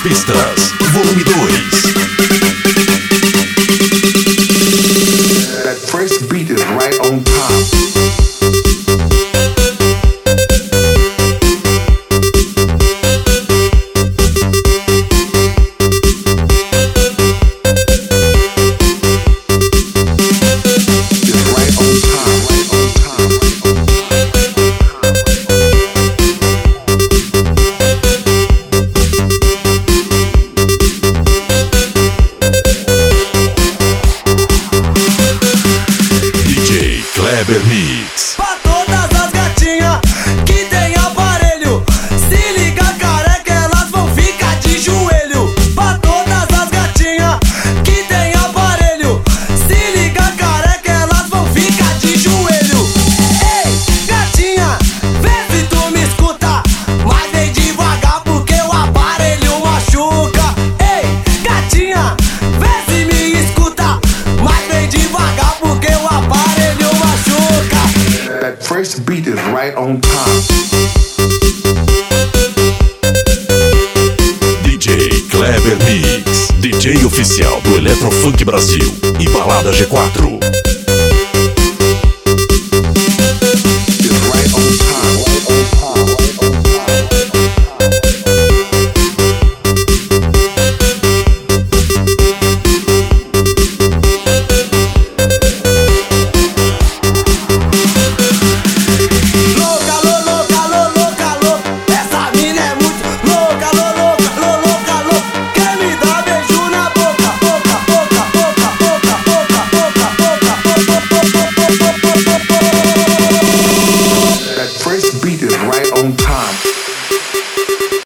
pistas, volume 2. That first beat is right on top. Kleber Mix. Pra todas as gatinhas que tem aparelho, se liga careca, elas vão ficar de joelho. Pra todas as gatinhas que tem aparelho, se liga careca, elas vão ficar de joelho. Ei, gatinha, vê se tu me escuta, mas vem devagar porque o aparelho machuca. Ei, gatinha, vê se me escuta, mas vem devagar porque o aparelho machuca. That first beat is right on top. DJ Kleber Mix, DJ oficial do Eletrofunk Brasil e Balada G4.